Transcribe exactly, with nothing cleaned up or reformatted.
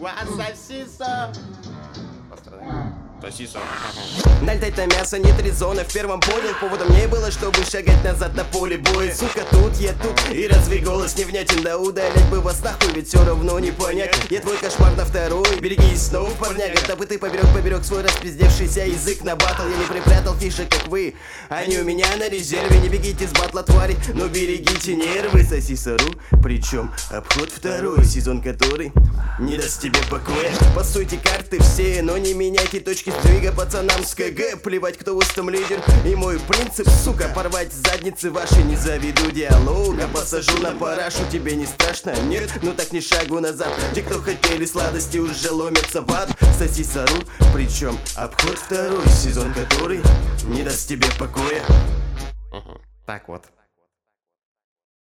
Сосиса. Сосиса. Налетать на мясо нет резона, в первом понял. Поводом не было, чтобы шагать назад на поле боя. Сука, тут я тут, и разве голос невнятен? Да удалять бы вас нахуй, ведь все равно не понять. Я твой кошмар на второй, берегись снова, парняга. Дабы ты поберег, поберег свой распиздевшийся язык на батл. Я не припрятал фишек, как вы, они у меня на резерве. Не бегите с батла, твари, но берегите нервы. Сосиса.ру, причем обход второй, сезон который не даст тебе покоя. Постойте карты все, но не меняйте точки сдвига пацанам с КГ. Плевать, кто в там лидер. И мой принцип, сука, порвать задницы ваши. Не заведу диалога, посажу на парашу. Тебе не страшно? Нет? Ну так ни шагу назад. Те, кто хотели сладости, уже ломятся в ад. Сосиса.ру, причем обход второй, сезон который не даст тебе покоя. Угу. Так вот.